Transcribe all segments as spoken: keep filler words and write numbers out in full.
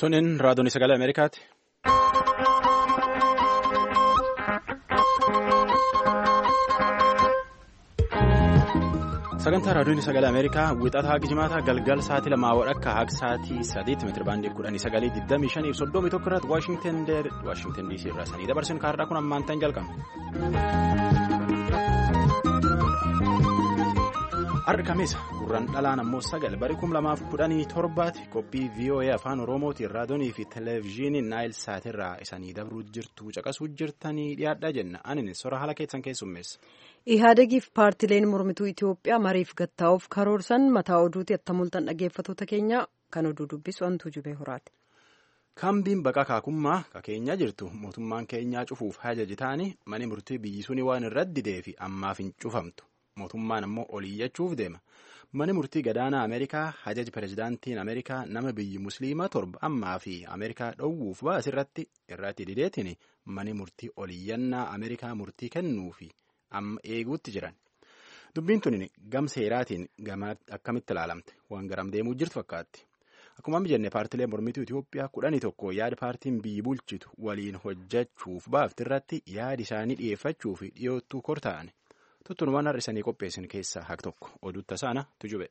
Tunin raadiyoon sagalee Ameerikaati. Sagantaa raadiyoon sagalee Ameerikaa wixataa haga jimaataa galgal sa'aatii lamaa wadhakka haga sa'aatii sadiitti meetira baandii kudhanii sagalii digdamii shanii fi soddomii tokko irratti Waashingtan D C irraa sanii dabarsin kaarraa kun ammaan ta'an jalqaba. Argameessa gurraan dhalaan ammoo sagal barii kum lamaaf kudhanii torbaatti qophii V O A afaan Oromootiin raadiyoonii fi televezyiinii Naayil Saatirraa isanii dabruu jirtu caqasuu jirtanii dhiyaadhaa jenna. Ani sora haala keessan keessummeessa. Ihaadegiif paartileen mormituu Itoophiyaa mariif gattaa'uuf karoorsan mataa oduuti attamultan dhaggeeffattoota keenya kan oduu dubbisu Antuu Jubee Horaati. Kaambiin baqaa kaakummaa ka keenyaa jirtu mootummaan keenyaa cufuuf hajaji ta'anii mani murtii biyyi suni waan irra didee fi ammaaf hin cufamtu. Mootummaan ammoo oliyyachuuf deema. Mani murtii gadaanaa Ameerikaa hajaji pirezidaantiin Ameerikaa nama biyyi musliimaa torba ammaa fi Ameerikaa dhowwuuf baasirratti irratti dideetiin mani murtii oliyyannaa Ameerikaa murtii kennuufi amma eeguutti jiran. Dubbiin tuni gam seeraatiin akkamitti ilaalamte waan garam deemuu jirtu fakkaatti. Akkuma amma jenne paartilee mormituu Itoophiyaa kudhanii tokko yaada paartiin biyyi bulchitu waliin hojjechuuf baafti irratti yaada isaanii dhiyeeffachuu fi dhiyoottuu kortaa'an. Tuttunumaan har'isanii qopheessin keessaa haq tokko oduu tasaana tujube.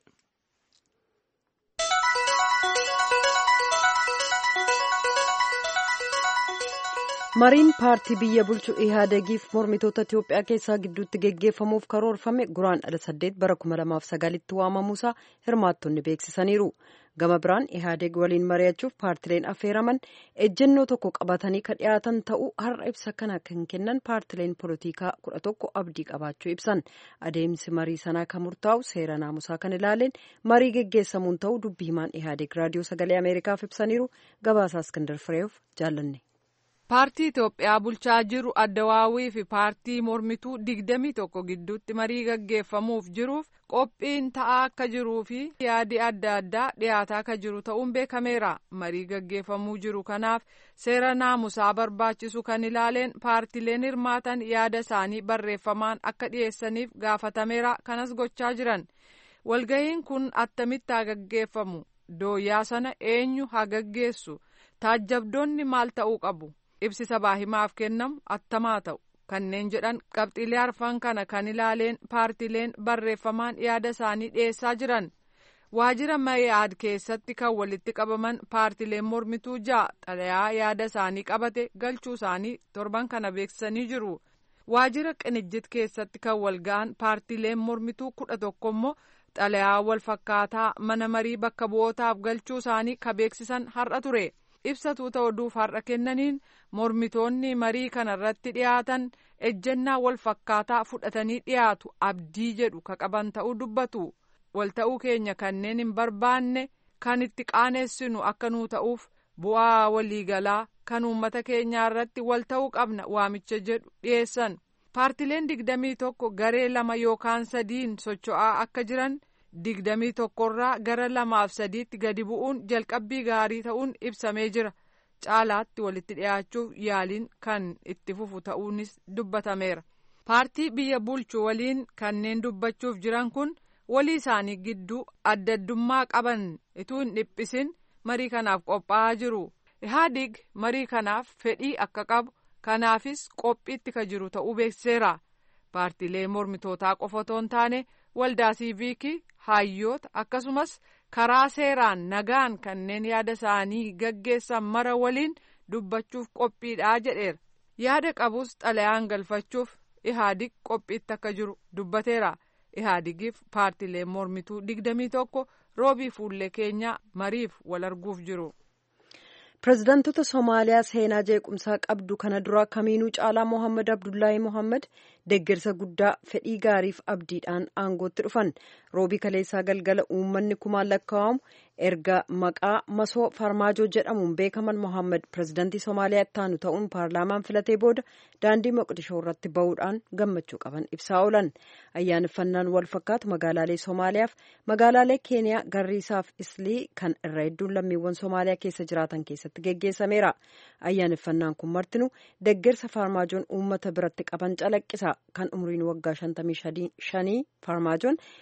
Mariin paartii biyya bulchu Ihaadegiif mormitoota Itoophiyaa keessaa gidduutti geggeeffamuuf karoorfame guraandhala saddeet bara kuma lamaaf sagalitti waamamuusaa hirmaattonni beeksisaniiru. Gama biraan Ihaadeg waliin mari'achuuf paartileen affeeraman ejjennoo tokko qabatanii ka dhiyaatan ta'uu har'a ibsa kana kan kennan paartileen polotikaa kudha tokko abdii qabaachuu ibsan. Adeemsi marii sanaa kan murtaa'u seera naamusaa kan ilaaleen marii geggeessamuun ta'uu dubbii himaan Ihaadeg raadiyoo sagalee Ameerikaaf ibsaniiru. Gabaasaa Iskandar Fireef jaallanne. Paartii Itoophiyaa bulchaa jiru Addawaawii fi paartii mormituu digdamii tokko gidduutti marii gaggeeffamuuf jiruuf qophiin ta'aa akka jiruu fi yaadi adda addaa dhiyaataa akka jiru ta'uun beekameera. Marii gaggeeffamuu jiru kanaaf seera naamusaa barbaachisu kan ilaaleen paartileen hirmaatan yaada isaanii barreeffamaan akka dhiyeessaniif gaafatameera kanas gochaa jiran. Walgahiin kun attamitti haa gaggeeffamu? Dooyyaa sana eenyu haa gaggeessu? Taajjabdoonni maal ta'uu qabu? Ibsi sabaa himaaf kennamu attamaa ta'u kanneen jedhan qabxiilee arfan kana kan ilaaleen paartileen barreeffamaan yaada isaanii dhiyeessaa jiran. Waajjira Mayaad keessatti kan walitti qabaman paartileen mormituu ja'a xalayaa yaada isaanii qabate galchuu isaanii torban kana beeksisanii jiru. Waajjira Qinijjit keessatti kan walga'an paartileen mormituu kudha tokko immoo xalayaa wal fakkaataa mana marii bakka bu'ootaaf galchuu isaanii kan beeksisan har'a ture. Ibsatuu ta'uudhuuf har'a kennaniin mormitoonni marii kanarratti dhiyaatan ejjennaa wal fakkaataa fudhatanii dhiyaatu abdii jedhu ka qaban ta'uu dubbatu. Wal ta'uu keenya kanneen hin barbaanne kan itti qaaneessinu akka nuu ta'uuf bu'aa waliigalaa kan uummata keenyaa irratti wal ta'uu qabna waamicha jedhu dhiyeessan. Paartileen digdamii tokko garee lama yookaan sadiin socho'aa akka jiran. Digdamii tokkorraa gara lamaaf sadiitti gadi bu'uun jalqabbii gaarii ta'uun ibsamee jira. Caalaatti walitti dhiyaachuuf yaaliin kan itti fufu ta'uunis dubbatameera. Paartii biyya bulchu waliin kanneen dubbachuuf jiran kun walii isaanii gidduu adda addummaa qaban ituu hin dhiphisin marii kanaaf qophaa'aa jiru. Ihaadig marii kanaaf fedhii akka qabu kanaafis qophiitti ka jiru ta'uu beeksiseera. Paartiilee mormitootaa qofa otoo hin taane waldaa siiviikii hayyoota akkasumas karaa seeraan nagaan kanneen yaada isaanii gaggeessan mara waliin dubbachuuf qophiidhaa jedheera. Yaada qabus xalayaan galfachuuf Ihaadig qophiitti akka jiru dubbateera. Ihaadigiif paartileen mormituu digdamii tokko roobii fuullee keenyaa mariif wal arguuf jiru. Pireezidaantota Somaaliyaa seenaa jeequmsaa qabdu kana dura kamiinuu caalaa Mohaammed Abdullaahi Mohaammed deeggarsa guddaa fedhii gaariif abdiidhaan aangootti dhufan. Roobii kaleessaa galgala uummanni kumaan lakkaa'amu erga maqaa masoo farmaajoo jedhamuun beekaman Mohaammed pireezidaantii Somaaliyaa itti aanu ta'uun paarlaamaan filatee booda daandii Moqdishoo irratti ba'uudhaan gammachuu qaban ibsaa oolan. Ayyaaneffannaan wal fakkaatu magaalaalee Somaaliyaaf magaalaalee Keeniyaa Garriisaaf Islii kan irra hedduun lammiiwwan Somaaliyaa keessa jiraatan keessatti geggeessameera. Ayyaaneffannaan kun martinuu deeggarsa farmaajoon uummata biratti qaban calaqqisa. Kan umriin waggaa shantamii shanii farmaajoon lammummaa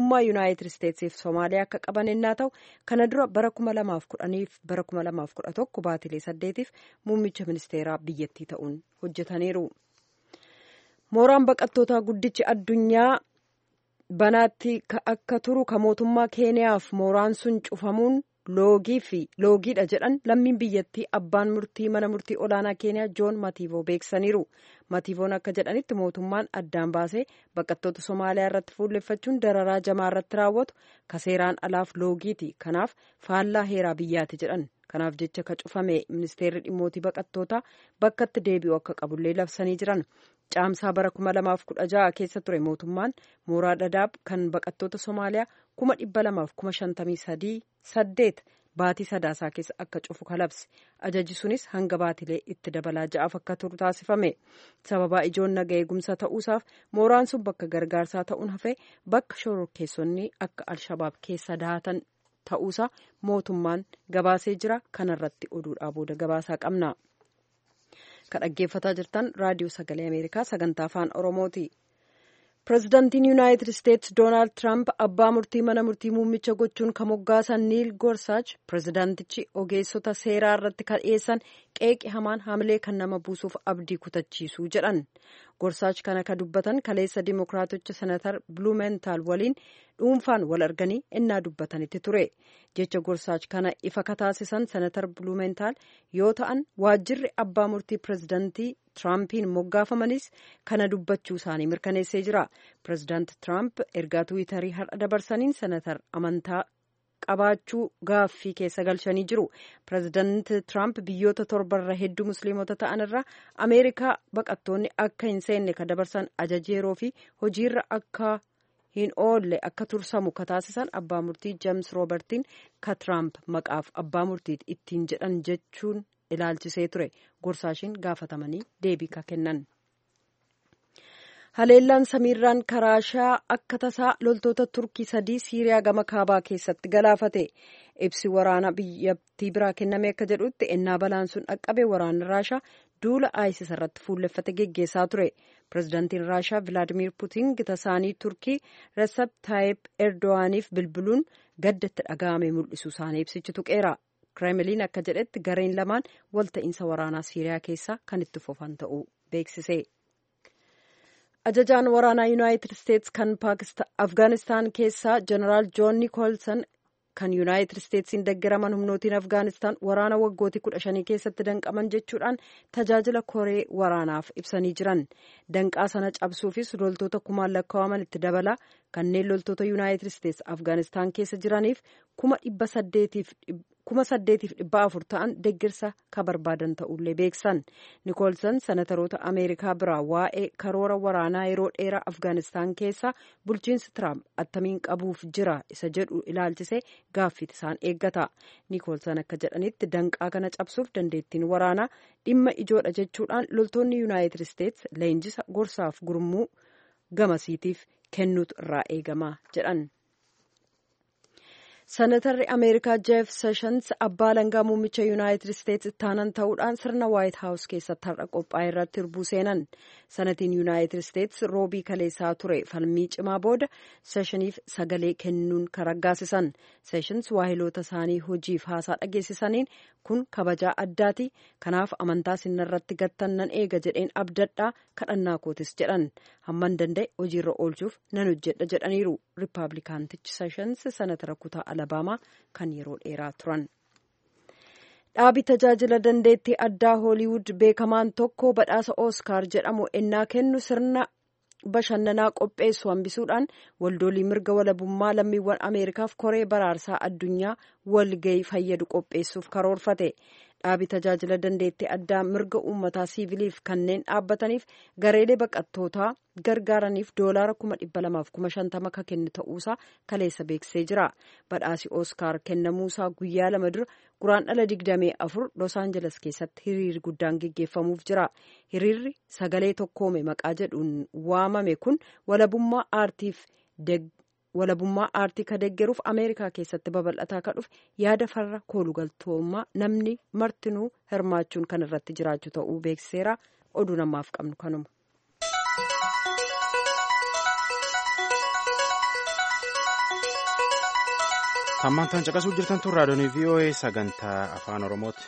tokkummaa yuunaayitid isteetsiif Soomaaliyaa akka qaban ennaa ta'u kana dura bara kuma lamaaf kudhaniif bara kuma lamaaf kudha tokko baatilee saddeetiif muummicha ministeeraa biyyattii ta'uun hojjetaniiru. Mooraan baqattootaa guddichi addunyaa banaatti akka turu ka mootummaa Keeniyaaf mooraan sun cufamuun loogii fi loogiidha jedhan lammiin biyyattii abbaan murtii mana murtii olaanaa Keeniyaa Joon Matiivoo beeksisaniiru. Matiivoon akka jedhanitti mootummaan addaan baasee baqattoota Somaaliyaa irratti fuulleffachuun dararaa jamaa irratti raawwatu ka seeraan alaaf loogiiti. Kanaaf faallaa heeraa biyyaati jedhan. Kanaaf jecha ka cufame ministeerri dhimmootii baqattootaa bakkatti deebi'u akka qabullee labsanii jiran. Caamsaa bara kuma lamaaf kudha ja'a keessa ture mootummaan mooraa Dadaab kan baqattoota Somaaliyaa kuma dhibba lamaaf kuma shantamii sadii saddeet baatii sadaasaa keessa akka cufu kalabse. Ajaji sunis hanga baatilee itti dabalaa ja'aaf akka turu taasifame. Sababaa ijoon naga eegumsa ta'uusaaf mooraan sun bakka gargaarsaa ta'uun hafee bakka shororkeessonni akka Alshabaab keessa dahatan ta'uusaa mootummaan gabaasee jira. Kanarratti oduudhaa booda gabaasaa qabna. Kan dhaggeeffataa jirtan raadiyoo sagalee Ameerikaa sagantaa afaan Oromooti. Pireezidaantiin Yuunaayitid Isteetsi Doonaald Tiraamp abbaa murtii mana murtii muummicha gochuun kan moggaasan Niil Gorsaach pireezidaantichi ogeessota seeraa irratti kan dhiyeessan qeeqi hamaan hamilee kan nama buusuuf abdii kutachiisu jedhan. Gorsaach kana ka dubbatan kaleessa Dimookiraaticha Senatar Blumenthal waliin dhuunfaan wal arganii innaa dubbatanitti ture. Jecha Gorsaach kana ifa kataasisan Senatar Blumenthal yoo ta'an waajjirri abbaa murtii pireezidaantii Tiraampiin moggaafamanis kana dubbachuu isaanii mirkaneessee jira. Pireezidaanti Tiraamp ergaa Tiwiitarii har'a dabarsaniin senatar amantaa qabaachuu gaaffii keessa galchanii jiru. Pireezidaanti Tiraamp biyyoota torbarra hedduu musliimota ta'an irraa Ameerikaa baqattoonni akka hin seenne ka dabarsan ajaja yeroo fi hojiirra akka hin oolle akka tursamu ka taasisan abbaa murtii Jeems Roobertiin ka Tiraamp maqaaf abbaa murtiit ittiin jedhan jechuun ilaalchisee ture. Gorsaashiin gaafatamanii deebii ka kennan. Haleellaan samiirraan Raashaa akka tasaa loltoota Turkii sadii Siiriyaa gama kaabaa keessatti galaafate. Ibsi waraana biyyattii biraa kenname akka jedhutti ennaa balaan sun dhaqqabe waraanni Raashaa duula ISIS irratti fuulleffate geggeessaa ture. Pireezidaantiin Raashaa Vilaadimiir Puutiin gita isaanii Turkii Recep Tayyip Erdo'aaniif bilbiluun gaddatti dhaga'ame mul'isuu isaanii ibsichi tuqeera. Kremlin akka jedhetti gareen lamaan walta'iinsa waraanaa Siiriyaa keessaa kan itti fufan ta'uu beeksise. Ajajaan waraanaa Yuunaayitid Isteetsi kan Afgaanistaan keessaa Jeneraal Joon Niikoolsan kan Yuunaayitid Isteetsiin deeggaraman humnootiin Afgaanistaan waraana waggootii kudha shanii keessatti danqaman jechuudhaan tajaajila koree waraanaaf ibsanii jiran. Danqaa sana cabsuufis loltoota kumaan lakkaa'aman itti dabala kanneen loltoota Yuunaayitid Isteetsi Afgaanistaan keessa jiraniif kuma dhibba saddeetiif kuma saddeetiif dhibba afur ta'an deeggarsa ka barbaadan ta'ullee beeksan. Niikoolsan senataroota Ameerikaa biraa waa'ee karoora waraanaa yeroo dheeraa Afgaanistaan keessa bulchiinsi Tiraamp attamiin qabuuf jira isa jedhu ilaalchisee gaaffii isaan eeggata. Niikoolsan akka jedhanitti danqaa kana cabsuuf dandeettiin waraanaa dhimma ijoodha jechuudhaan loltoonni Yuunaayitid Isteetsi leenjisa gorsaaf gurmuu gamasiitiif kennuutu irraa eegama jedhan. Senatarri Ameerikaa Jeef Seshans abbaa alangaa muummicha Yuunaayitid Isteetsi ittaanan ta'uudhaan sirna Waayit Haawus keessatti har'a qophaa'e irratti hirbuu seenan. Senatiin Yuunaayitid Isteetsi roobii kaleessaa ture falmii cimaa booda Seshaniif sagalee kennuun kan raggaasisan. Seshans waahiloota isaanii hojiif haasaa dhageessisaniin kun kabajaa addaati. Kanaaf amantaa sinarratti gattan nan eega jedheen abdadhaa kadhannaa kootis jedhan. Hamman danda'e hojiirra oolchuuf nan hojjedha jedhaniiru. Rippaabilikaantichi Seshans senatara kutaa Alabaamaa kan yeroo dheeraa turan. Dhaabi tajaajila dandeettii addaa Hooliwud beekamaan tokko badhaasa Ooskaar jedhamu ennaa kennu sirna bashannanaa qopheessu hambisuudhaan waldoolii mirga walabummaa lammiiwwan Ameerikaaf koree baraarsaa addunyaa walgahii fayyadu qopheessuuf karoorfate. Dhaabi tajaajila dandeettii addaa mirga uummataa siiviliif kanneen dhaabbataniif gareelee baqattootaa gargaaraniif doolaara kuma dhibba lamaaf kuma shantama ka kennu ta'uusaa kaleessa beeksisee jira. Badhaasi Ooskaar kennamuusaa guyyaa lama dura guraandhala digdamii afur Los Angeles keessatti hiriirri guddaan geggeeffamuuf jira. Hiriirri sagalee tokkoome maqaa jedhuun waamame kun walabummaa aartiif walabummaa aartii ka deeggaruuf Ameerikaa keessatti babal'ataa ka dhufe yaada farra koolugaltoommaa namni martinuu hirmaachuun kan irratti jiraachuu ta'uu beeksiseera. Oduu namaaf qabnu kanuma. Hammantaan caqasuu jirtan tun raadiyoon V O A sagantaa afaan Oromooti.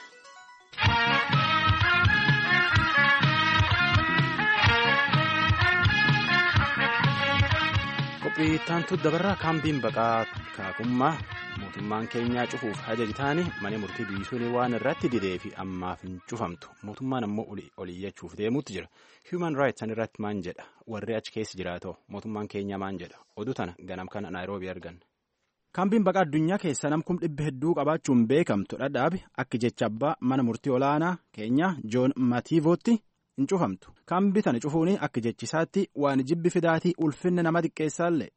Qophiittaantu dabarraa kaambiin baqaa kakummaa mootummaan keenyaa cufuuf hajaji taani mana murtii biisuun waan irratti didee fi ammaaf hin cufamtu. Mootummaan ammoo oliyyachuuf deemuutti jira. Human Rights san irratti maan jedha? Warri achi keessa jiraatoo mootummaan keenyaa maan jedha? Oduu tana ganam kana Naayiroobii arganna. Kaambiin baqaa addunyaa keessa nam kum dhibba hedduu qabaachuun beekamtu dhadhaabe akka jecha abbaa mana murtii olaanaa keenyaa Joon Matiivootti hin cufamtu. Kaambii tana cufuun akka jechisaatti waan jibbi fidaatii ulfinna nama xiqqeessaallee.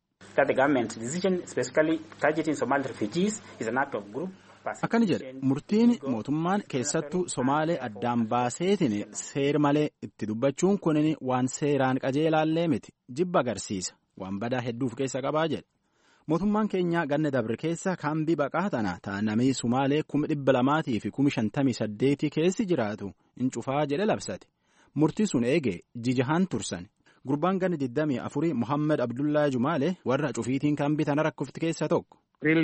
Akkana jedhe murtiin mootummaan keessattuu Somaalee addaan baaseetiin seer malee itti dubbachuun kunin waan seeraan qajeelaallee miti jibba agarsiisa waan badaa hedduuf keessa qabaa jedhe. Mootummaan keenyaa ganna dabre keessa kaambii baqaa tana taanamii Somaalee kuma dhibba lamaatii fi kuma shantamii saddeetii keessi jiraatu hin cufaa jedhe labsate. Murtii sun eegee jijahaan tursan. Gurbaan ganna digdamii afurii Muhammad Abdullaa Jumaalee warra cufiitiin kaambii tana rakkofti keessa tokko.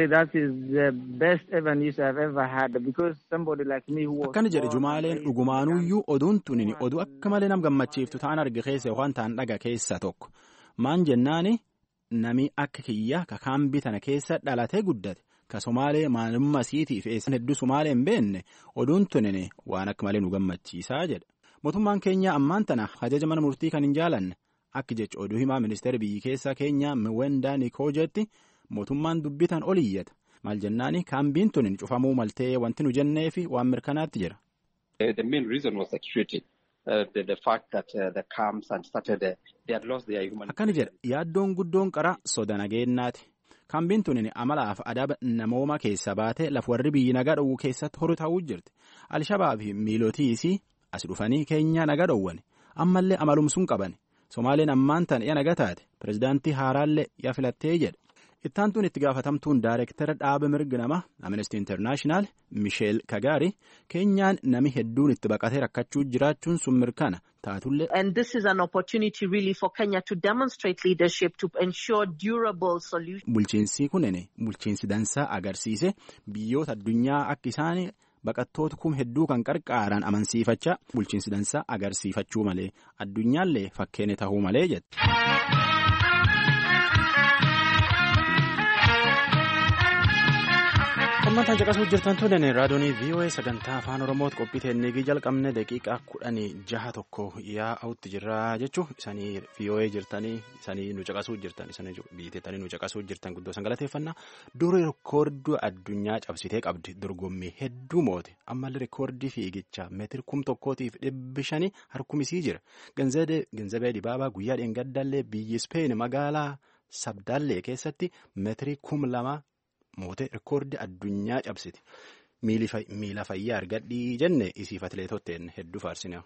Akkana jedhe Jumaaleen dhugumaanuyyuu oduun tunin oduu akka malee nam gammachiiftu ta'an arge keessa waan ta'an dhaga keessa tokko. Maan jennaani nami akka kiyya ka kaambii tana keessa dhalatee guddate ka Somaalee maalummaa isiitiif eessan hedduu Somaalee hin beenne oduun tunin waan akka malee nu gammachiisaa jedha. Mootummaan keenyaa ammaan tana hajaja mana murtii kan hin jaalanne akka jecha oduu himaa ministeera biyyi keessaa keenyaa Mwenda Nikoojetti mootummaan dubbitan ol iyyata maal jennaani kaambiin tun cufamuu maltee wanti nu jennee fi waan mirkanaatti jira. Akkana jedha yaaddoon guddoon qara soda nageenyaati. Kaambiin tun amalaaf adaba namooma keessa baatee laf warri biyyi nagaa dhowwu keessatti horu ta'uu jirti. Alshabaab fi miilootiisii as dhufanii keenya nagaa dhowwan ammallee amalumsuun qaban. Somaaleen ammaan tan ya naga taate pirezidaantii haaraallee ya filattee jedha. Ittaantuun itti gaafatamtuun daayirektara dhaaba mirga nama Amnesty International Michelle Kagaari keenyaan nami hedduun itti baqatee rakkachuu jiraachuun sun mirkana taatullee. And this is an opportunity really for Kenya to demonstrate leadership to ensure durable solutions. Bulchiinsi kunin bulchiinsi dansaa agarsiise biyyoota addunyaa akka isaan baqattoota kum hedduu kan qarqaaran amansiifachaa bulchiinsi dansaa agarsiifachuu malee addunyaallee fakkeenya ta'uu malee jette. Hammantaan caqasuu jirtan tunen raadiyoonii V O A sagantaa afaan Oromooti qophii teennee jalqabne daqiiqaa kudhanii jaha tokko yaa'utti jirra jechuun isanii V O A jirtanii isanii nu caqasuu jirtan isanii biiteetanii nu caqasuu jirtan guddoo san galateeffannaa duri rikoordii addunyaa cabsitee qabdi dorgommii hedduu moote ammallee rikoordii fiigichaa meetira kum tokkootiif dhibbi shanii harkumisii jira Ganzabee Dibaabaa guyyaa dheengaddallee biyyi Ispeen magaalaa Sabdaallee keessatti meetira kum lama. Moote rikoordii addunyaa cabsiti miila fayyaa argadhii jenne isiif atileetotteen hedduu faarsine.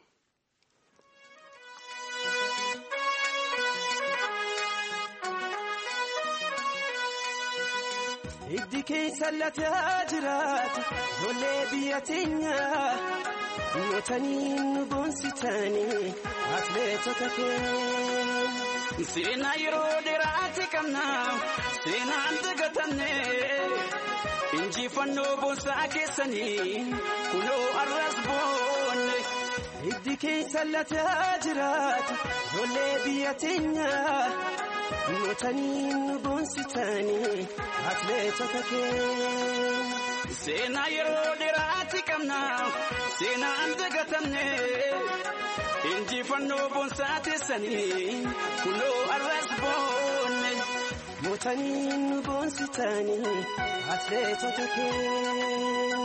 Hiddi keessa lataa jiraatu ijoollee biyya teenyaa mootanii nu boonsitanii atileetota keenya. Seenaa yeroo dheeraati qabnaa seenaan dagatannee injifannoo boonsaa keessanii kunoo arras boonne. Hiddi keessa lataa jiraatu ijoollee biyya teenyaa mootanii nu boonsitanii atileetota keenya. Seenaa yeroo dheeraati qabnaa seenaan dagatannee. Injifannoo boonsaa teessanii kunoo arras boonne mootanii nu boonsitanii atileetota keenya.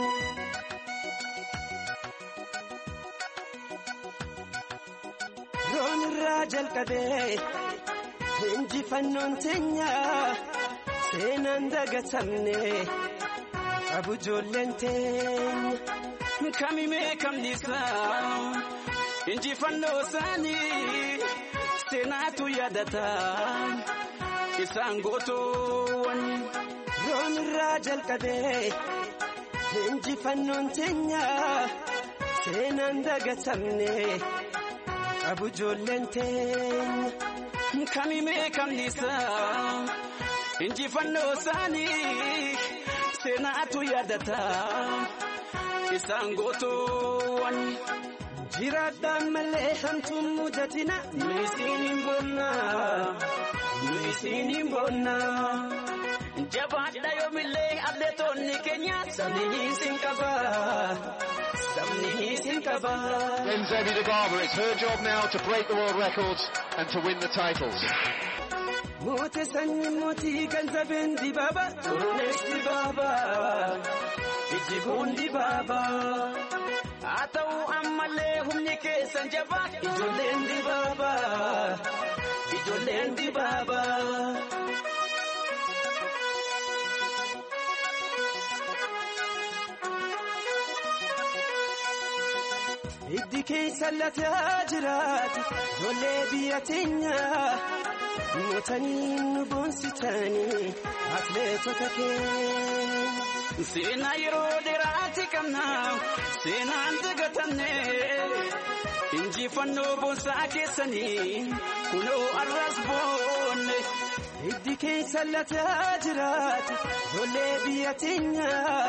Roon irraa jalqabee injifannoon teenyaa seenaan dagatamne qabu ijoolleen teenya kamimee kamniisaa. Injifannoo isaanii seenaatu yaadata isaan gootoowwan. Roon irraa jalqabee injifannoon teenyaa seenaan dagatamne qabu ijoolleen teenya kamimee kamniisaa. Injifannoo isaanii seenaatu yaadata isaan gootoowwan jiraadhaan malee hamtuun mudatina nu isiin boonna nu isiin boonna jabaadha yoomillee atleetonni keenya sabni isin qaba sabni isin qaba. Genzebe Dibaba, it's her job now to break the world records and to win the titles. Moote sanyi mootii Genzebeen Dibaba, Turunesh Dibaba, Ijjiguun Dibaba. Haa ta'u ammallee humni keessan jabaa ijoolleen Dibaba, ijoolleen Dibaba. Iddi keessa lataa jiraate ijoollee biyya teenyaa mootanii nu boonsitanii atleetota keenya. Seenaa yeroo dheeraati qabna seenaan dagatanne injifannoo boonsaa keessanii kunoo arras boonne. Iddi keessa lataa jiraate ijoollee biyya teenyaa.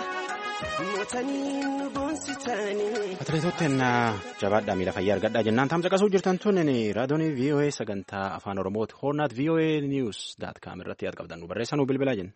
Atileetotteen jabaadhaa miila fayyaa argadhaa jennaan taamsa qasuu jirtan tun raadiyoon V O A sagantaa afaan Oromooti. Hornaat V O A News dot com irratti yaad qabdan nu barreessanuu bilbilaa jenna.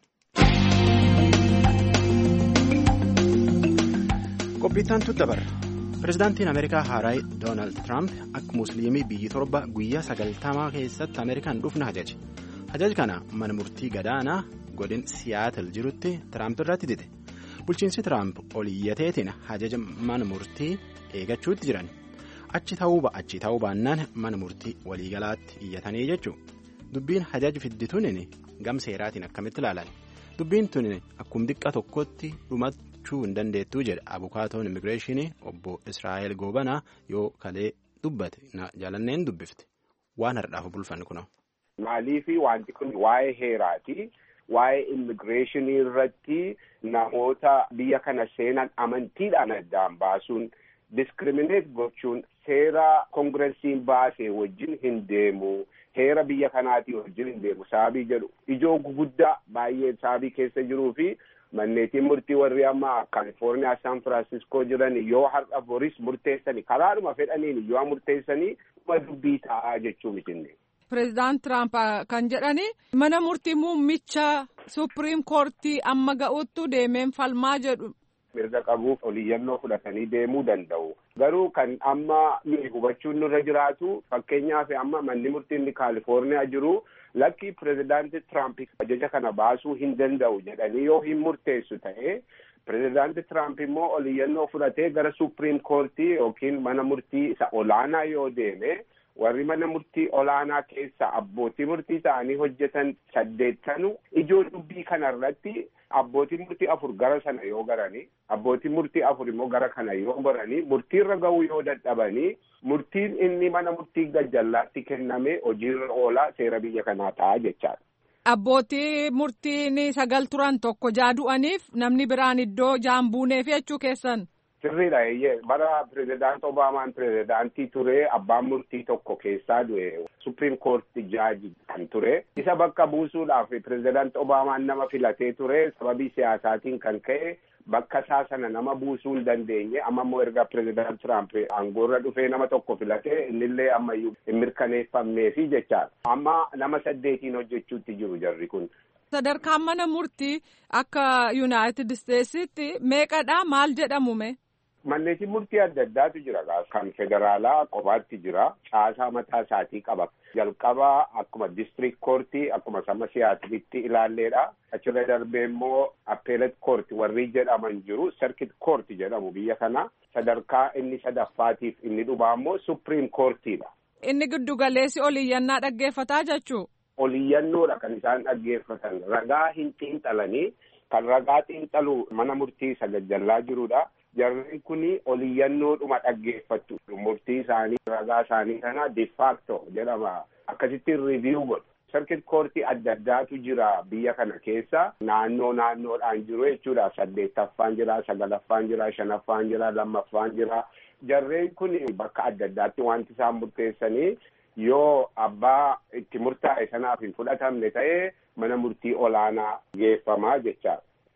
Qophiittaan tut dabarra. Pireezidaantiin Ameerikaa haaraa Doonaald Tiraamp akka musliimii biyyi torba guyyaa sagaltamaa keessatti Ameerikaan dhufna hajaje. Hajaji kana mana murtii gadaanaa godin Siyaatil jirutti Tiraamp irratti dide. Bulchiinsi Tiraamp oliyyateetiin hajaja mana murtii eegachuutti jiran achi ta'uu achi ta'uu baannaan mana murtii waliigalaatti iyyatanii jechuun dubbiin hajaji fiddituun gam seeraatiin akkamitti ilaalan dubbiin tun akkuma xiqqaa tokkotti dhumachuu hin dandeettuu jedha abukaatoon immigireeshinii obbo Israa'el Goobanaa yoo kalee dubbate jaalanneen dubbifte waan hardhaaf bulfanni kunoo. Maaliifii wanti kun waa'ee heeraati. Waa'ee immigireeshinii irratti namoota biyya kana seenan amantiidhaan addaan baasuun diskirimineet gochuun seera koongireesiin baasee wajjin hin deemu heera biyya kanaatii wajjin hin deemu sababii jedhu ijoo guguddaa baay'ee sababii keessa jiruu fi manneetiin murtii warri amma Kaalifoorniyaa San Firaansiskoo jiran yoo har'a boris murteessanii karaadhuma fedhaniin yoo murteessanii dhuma dubbii ta'aa jechuu mitinne. Pireezidaant Tiraamp kan jedhani mana murtii muummicha Supiriim Koortii amma ga'uttu deemeen falmaa jedhu. Mirga qabuuf oliyyannoo fudhatanii deemuu danda'u. Garuu kan amma nuyi hubachuun nurra jiraatu fakkeenyaaf amma manni murtii inni Kaalifoorniyaa jiru lakki pireezidaanti Tiraamp ajaja kana baasuu hin danda'u jedhanii yoo hin murteessu ta'e pireezidaanti Tiraamp immoo oliyyannoo fudhatee gara Supiriim Koortii yookiin mana murtii isa olaanaa yoo deeme. Warri mana murtii olaanaa keessa abbootii murtii ta'anii hojjetan saddeettanu ijoo dubbii kanarratti abbootii murtii afur gara sana yoo garanii abbootii murtii afur immoo gara kana yoo goranii murtiirra ga'uu yoo dadhabanii murtiin inni mana murtii gajjallaatti kenname hojiirra oolaa seera biyya kanaa ta'a jechaadha. Abbootii murtiin sagal turan tokko jaadu'aniif namni biraan iddoo jaambuuneef jechuu keessan. Sirriidha eeyyee bara pireezidaanti Obaamaan pireezidaantii ture abbaan murtii tokko keessaa du'e Supiriim Koortii jaaji kan ture isa bakka buusuudhaaf pireezidaanti Obaamaan nama filatee ture sababii siyaasaatiin kan ka'e bakka isaa sana nama buusuu hin dandeenye amma immoo erga pireezidaanti Tiraamp aangoorra dhufee nama tokko filatee innillee ammayyuu hin mirkaneeffamneefi jechaadha amma nama saddeetiin hojjechuutti jiru jarri kun. Sadarkaan mana murtii akka Yuunaayitid Isteetsitti meeqadhaa maal jedhamume? Manneetiin murtii adda addaatu jira kan federaalaa qobaatti jira caasaa mataa isaatii qaba jalqabaa akkuma district koortii akkuma sama siyaasatti ilaalleedha achirra darbee immoo appeelet koortii warri jedhaman jiru circuit koortii jedhamu biyya kana sadarkaa inni sadaffaatiif inni dhumaa immoo supiriim koortiidha. Inni giddu galeessi oliyyannaa dhaggeeffataa jechuu? Oliyyannoodha kan isaan dhaggeeffatan ragaa hin xiinxalanii kan ragaa xiinxalu mana murtii sagajjallaa jirudha. Jarri kuni oliyyannoodhuma dhaggeeffatu murtii isaanii ragaa isaanii kana de facto jedhama akkasitti review godhu. Circuit koortii adda addaatu jira biyya kana keessa naannoo naannoodhaan jiru jechuudha saddeettaffaan jira sagalaffaan jira shanaffaan jira lammaffaan jira jarreen kun bakka adda addaatti wanti isaan murteessanii yoo abbaa itti murtaa'e sanaaf hin fudhatamne ta'ee mana murtii olaanaa geeffamaa jechaadha.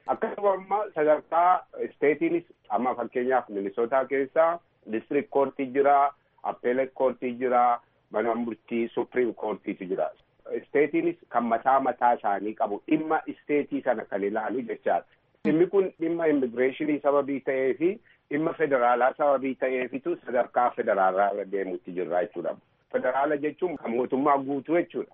Akkasuma amma sadarkaa isteetiinis amma fakkeenyaaf Minisootaa keessa district koortii jira, appeelate koortii jira, mana murtii supreme koortiitu jira. Isteetiinis kan mataa mataa isaanii qabu dhimma isteetii sana kan ilaalu jechaadha. Dhimmi kun dhimma immigireeshinii sababii ta'ee fi dhimma federaalaa sababii ta'eefitu sadarkaa federaalaa irra deemuutti jirra jechuudha. Federaala jechuun kan mootummaa guutuu jechuudha.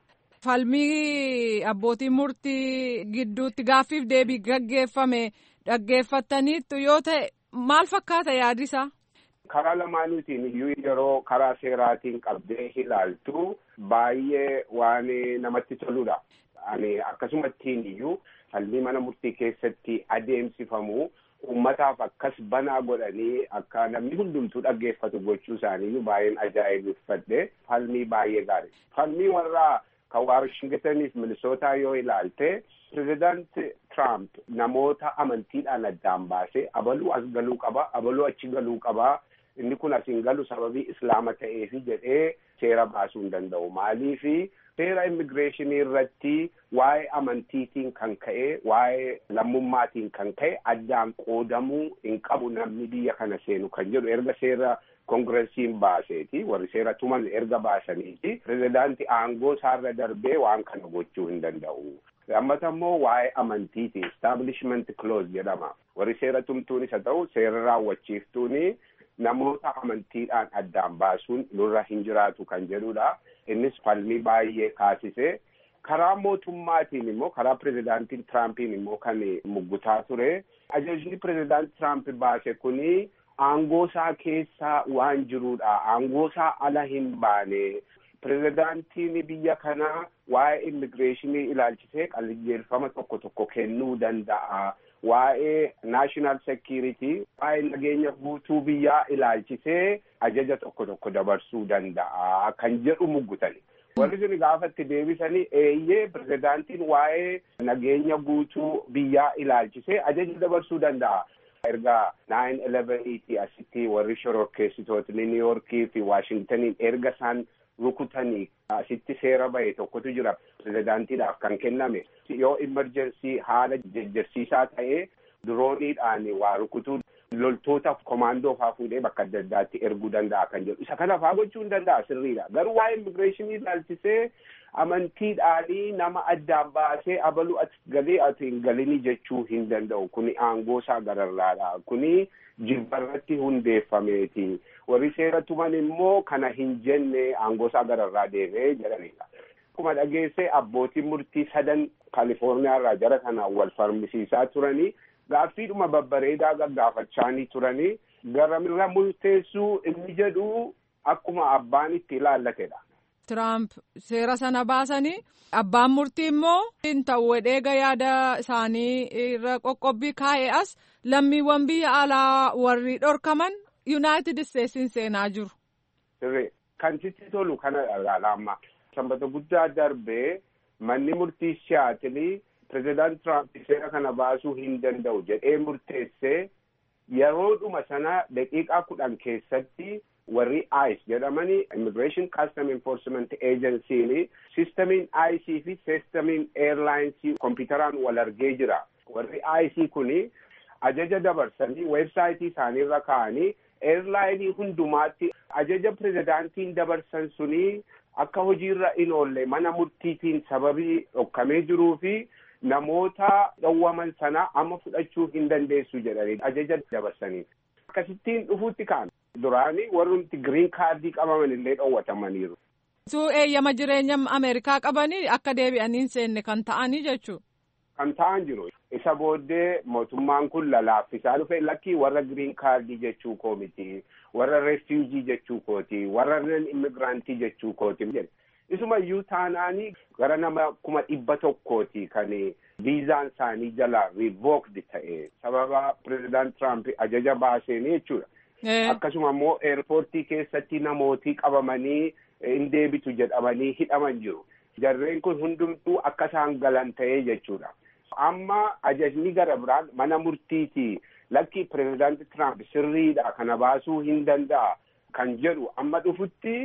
Falmii abbootiin murtii gidduutti gaaffiif deebii gaggeeffame dhaggeeffataniittu yoo ta'e maal fakkaata yaadisaa? Karaa lamaanuutiin iyyuu yeroo karaa seeraatiin qabdee ilaaltu baay'ee waan namatti toludha. Ani akkasumattiin iyyuu falmii mana murtii keessatti adeemsifamu uummataaf akkas banaa godhanii akka namni hundumtuu dhaggeeffatu gochuu isaanii baay'een ajaa'ibsiifadhe falmii baay'ee gaarii. Falmii warraa kan Waashingtaniif Minisootaa yoo ilaalte Pireezidaant Tiraamp namoota amantiidhaan addaan baasee abaluu as galuu qaba, abaluu achi galuu qaba. Inni kun as hin galu sababii islaama ta'eefi jedhee seera baasuu hin danda'u. Maaliifi seera immigireeshinii irratti waa'ee amantiitiin kan ka'e, waa'ee lammummaatiin kan ka'e addaan qoodamuu hin qabu namni biyya kana seenu kan jedhu erga seera Koongireesiin baaseeti warri seera tuman erga baasaniiti pirezidaantii aangoo isaarra darbee waan kana gochuu hin danda'u. Lammata immoo waa'ee amantiiti establishment clause jedhama. Warri seera tumtuunis haa ta'u seera raawwachiiftuuni namoota amantiidhaan addaan baasuun nurra hin jiraatu kan jedhudha. Innis falmii baay'ee kaasise. Karaa mootummaatiin immoo karaa pirezidaantiin Tiraampiin immoo kan muggutaa ture. Ajajni pirezidaantii Tiraamp baase kuni aangoo isaa keessa waan jirudha. Aangoo isaa ala hin baane. Pirezidaantiin biyya kanaa waa'ee immigireeshinii ilaalchisee qajeelfama tokko tokko kennuu danda'a. Waa'ee national security, waa'ee nageenya guutuu biyyaa ilaalchisee ajaja tokko tokko dabarsuu danda'a kan jedhu muggutani. Warri sun gaafatti deebisanii eeyyee pirezidaantiin waa'ee nageenya guutuu biyyaa ilaalchisee ajaja dabarsuu danda'a. Erga nine eleven asitti warri shororkeessitootni New Yorkii fi Washingtoniin erga isaan rukutanii asitti seera bahe tokkotu jira pirezidaantiidhaaf kan kenname. Yoo emergency haala jejjersiisaa ta'ee dirooniidhaan waa rukutuu loltootaaf komaandoo faa fuudhee bakka adda addaatti erguu danda'a kan jedhu. Isa kana faa gochuu hin danda'a sirriidha. Garuu waa'ee immigireeshinii ilaalchisee amantiidhaanii nama addaan baasee abaluu ati galee ati hin galinii jechuu hin danda'u. Kuni aangoo isaa gararraadha. Kuni jibbarratti hundeeffameeti. Warri seera tuman immoo kana hin jenne aangoo isaa gararraa deemee jedhanidha. Akkuma dhageessee abbootiin murtii sadan Kaalifoorniyaa irraa jara kana wal falmisiisaa turanii gaaffiidhuma babbareedaa gaggaafachaanii turanii garamirra murteessuu inni jedhu akkuma abbaan itti ilaallatedha. Tiraamp seera sana baasanii abbaan murtii immoo hin ta'u eega yaada isaanii irra qoqqobbii kaa'ee as lammiiwwan biyya alaa warri dhorkaman Yuunaayitid Isteetsiin seenaa jiru. Sirrii kan sitti tolu kana dhaga'alamma. Sanbata guddaa darbee manni murtii Siyaatilii pirezidaant Tiraamp seera kana baasuu hin danda'u jedhee murteessee yeroodhuma sana daqiiqaa kudhan keessatti warri I C E jedhamanii Immigration Custom Enforcement Agency sistamiin I C fi sistamiin Airlines kompiitaraan wal argee jira. Warri I C kuni ajaja dabarsanii weebsaayitii isaaniirra kaa'anii airlaayinii hundumaatti ajaja pirezidaantiin dabarsan suni akka hojiirra hin oolle mana murtiitiin sababii dhokkamee jiruu fi namoota dhowwaman sana amma fudhachuu hin dandeessu jedhanii ajaja dabarsanii. Akkasittiin dhufuutti kaan duraanii warrumti giriin kaardii qabaman illee dhowwatamaniiru. Suu eeyyama jireenya Ameerikaa qabanii akka deebi'anii seenne kan ta'anii jechuudha. Kan ta'an jiru. Isa booddee mootummaan kun lalaaffisaa dhufe lakkii warra giriin kaardii jechuu koo miti, warra refuujii jechuu kooti, warra immigiraantii jechuu kooti jedhe. Isuma iyyuu taanaanii gara nama kuma dhibba tokkooti kan viizaan isaanii jala revoked ta'e sababa pirezidaant Tiraamp ajaja baaseen jechuudha. Akkasuma immoo eerpoortii keessatti namootii qabamanii hin deebitu jedhamanii hidhaman jiru. Jarreen kun hundumtuu akka isaan galan ta'ee jechuudha. Amma ajajni gara biraan mana murtiiti lakki pirezidaanti Tiraamp sirriidha kana baasuu hin danda'a kan jedhu amma dhufutti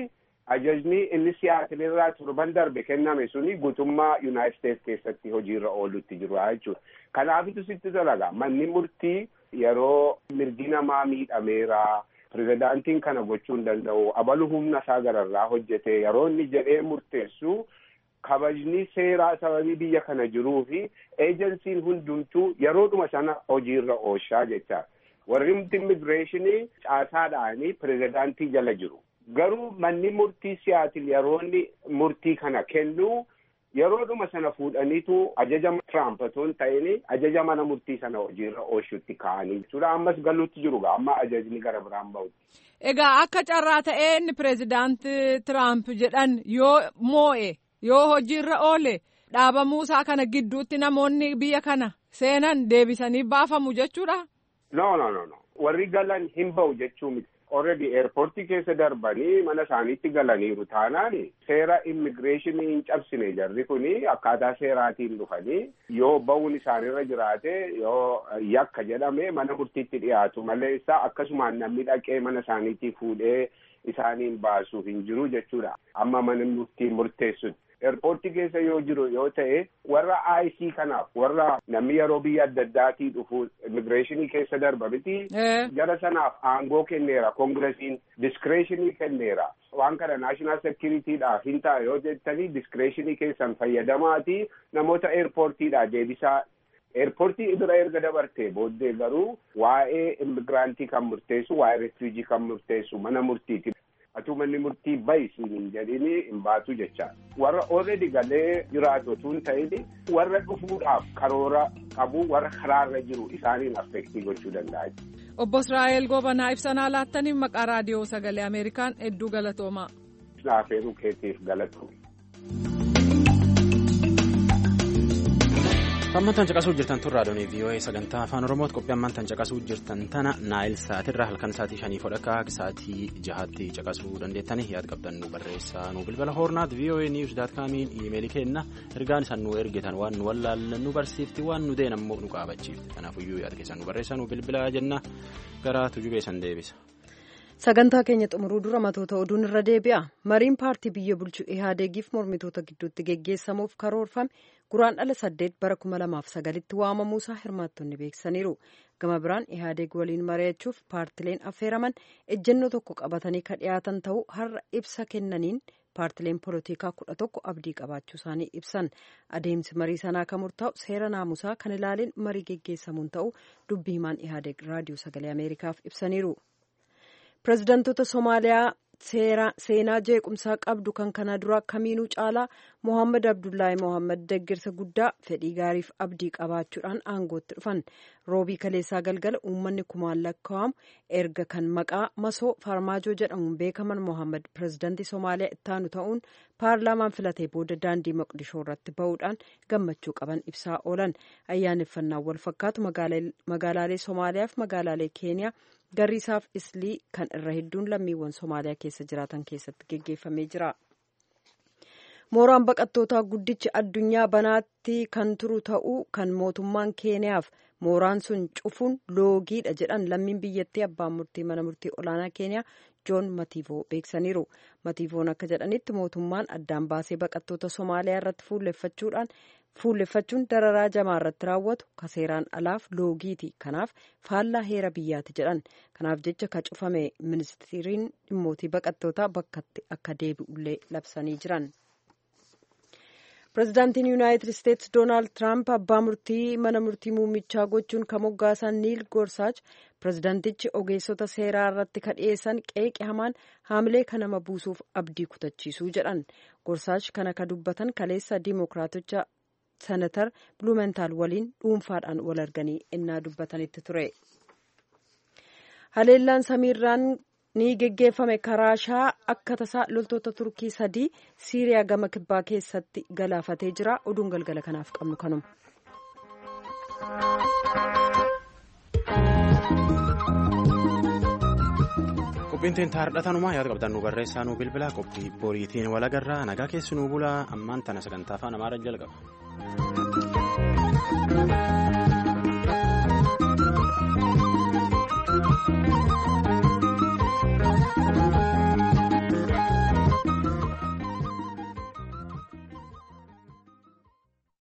ajajni inni Siyaatilirraa torban darbe kenname suni guutummaa United States keessatti hojiirra oolutti jiru jechuudha. Kanaafitu sitti dalaga manni murtii yeroo mirgi namaa miidhameera pirezidaantiin kana gochuu hin danda'u abalu humna isaa gararraa hojjete yeroo inni jedhee murteessu kabajni seeraa sababii biyya kana jiruu fi eejensiin hundumtuu yeroodhuma sana hojiirra oolchaa jecha warri immigireeshinii caasaadhaanii pirezidaantii jala jiru. Garuu manni murtii Siyaatil yeroo inni murtii kana kennu yeroodhuma sana fuudhaniitu ajaja Trump otoo ta'ini ajaja mana murtii sana hojiirra oolchuutti kaa'anii jechuudha. Ammas galuutti jiru amma ajajni gara biraan bahu. Egaa akka carraa ta'ee inni pireezidaantii Trump jedhan yoo moo'e yoo hojiirra oole dhaabamuu isaa kana gidduutti namoonni biyya kana seenan deebisanii baafamu jechuudha. No no no no warri galan hin bahu jechuu miti. Already airportii keessa darbanii mana isaaniitti galaniiru taanaan seera immigireeshinii hin cabsine jarri kuni akkaataa seeraatiin dhufanii yoo ba'uun isaanirra jiraate yoo yakka jedhame mana murtiitti dhiyaatu malee isaa akkasumaan namni dhaqee mana isaaniitti fuudhee isaaniin baasuuf hin jiru jechuudha. Amma mana murtii murteessutti. Airportii keessa yoo jiru yoo ta'e warra I C kanaaf warra namni yeroo biyya adda addaatii dhufu immigireeshinii keessa darba miti jara sanaaf aangoo kenneera koongiresiin diskreeshinii kenneera waan kana naashinaal sekiriitiidhaaf hin ta'a yoo jettanii diskreeshinii keessan fayyadamaati namoota airportiidhaa deebisaa. Airportii bira erga dabartee booddee garuu waa'ee immigiraantii kan murteessu waa'ee refuujii kan murteessu mana murtiiti. Atuu manni murtii bayisiin hin jedhini hin baatu jecha warra already galee jiraatu otoo hin ta'in warra dhufuudhaaf karoora qabu warra karaarra jiru isaaniin affektii gochuu danda'a. Obbo Israa'el Gobanaa ibsanaa laattaniif maqaa raadiyoo sagalee Ameerikaan hedduu galatoomaa. Naafeeruu keetiif galatoome. Ammantaan caqasuu jirtan tun raadiyoon V O A sagantaa afaan Oromooti qophii ammantaan caqasuu jirtan tana naayil saatirraa halkan saatii shanii fodhakkaa saatii jahaatti caqasuu dandeettanii yaada qabdan nu barreessaa nu bilbila hoornaat V O A news dot comiin iimeelii kenna ergaan isaan nu ergitan waan nu wallaallan nu barsiifti waan nu deen ammoo nu qaabachiifti kanaafuyyuu yaada keessan nu barreessaa nu bilbilaa jenna gara tujubee san deebisa. Sagantaa keenya xumuruu dura matoota oduun irra deebi'a. Mariin paartii biyya bulchu Ihaadegiif mormitoota gidduutti geggeessamuuf karoorfame guraandhala saddeet bara kuma lamaaf sagalitti waamamuusaa hirmaattonni beeksisaniiru. Gama biraan Ihaadeg waliin mari'achuuf paartileen affeeraman ejjennoo tokko qabatanii ka dhiyaatan ta'uu har'a ibsa kennaniin paartileen polotikaa kudha tokko abdii qabaachuu isaanii ibsan. Adeemsi marii sanaa kan murtaa'u seera naamusaa kan ilaaleen marii geggeessamuun ta'uu dubbii himaan Ihaadeg raadiyoo sagalee Ameerikaaf ibsaniiru. Pireezidaantoota Somaaliyaa seenaa jeequmsaa qabdu kan kana dura kamiinuu caalaa Mohaammed Abdullaahi Mohaammed deeggarsa guddaa fedhii gaariif abdii qabaachuudhaan aangootti dhufan. Roobii kaleessaa galgala uummanni kumaan lakkaa'amu erga kan maqaa masoo farmaajoo jedhamuun beekaman Mohaammed pireezidaantii Somaaliyaa ittaanu ta'uun paarlaamaan filatee booda daandii Moqdishoo irratti ba'uudhaan gammachuu qaban ibsaa oolan. Ayyaaneffannaan wal fakkaatu magaalaalee Somaaliyaaf magaalaalee Keeniyaa Garriisaaf Islii kan irra hedduun lammiiwwan Somaaliyaa keessa jiraatan keessatti geggeeffamee jira. Mooraan baqattootaa guddichi addunyaa banaatti kan turu ta'uu kan mootummaan Keeniyaaf mooraan sun cufuun loogiidha jedhan lammiin biyyattii abbaan murtii mana murtii olaanaa Keeniyaa Joon Matiivoo beeksaniiru. Matiivoon akka jedhanitti mootummaan addaan baasee baqattoota Somaaliyaa irratti fuulleffachuudhaan fuulleffachuun dararaa jamaa irratti raawwatu ka seeraan alaaf loogiiti kanaaf faallaa heera biyyaati jedhan kanaaf jecha ka cufame ministiriin dhimmootii baqattootaa bakkatti akka deebi'ullee labsanii jiran. Pireezidaantiin Yuunaayitid Isteetsi Doonaald Tiraamp abbaa murtii mana murtii muummichaa gochuun kan moggaasan Niil Goorsaach pireezidaantichi ogeessota seeraa irratti ka dhiyeessan qeeqi hamaan haamilee kan nama buusuuf abdii kutachiisuu jedhan. Goorsaach kana ka dubbatan kaleessa diimokiraaticha senatar Blumenthal waliin dhuunfaadhaan wal arganii innaa dubbatanitti ture. Haleellaan samiirraan ni geggeeffame karaashaa akka tasaa loltoota turkii sadii Siiriyaa gama kibbaa keessatti galaafatee jira. Oduun galgala kanaaf qabnu kanuma. Qophiin teenya hardhatanumaa yaada qabdan nu barreessaa nu bilbila qophii boriitiin walagarraa nagaa keessi nu bulaa ammaan tana sagantaa afaan Amaaraa jalqaba.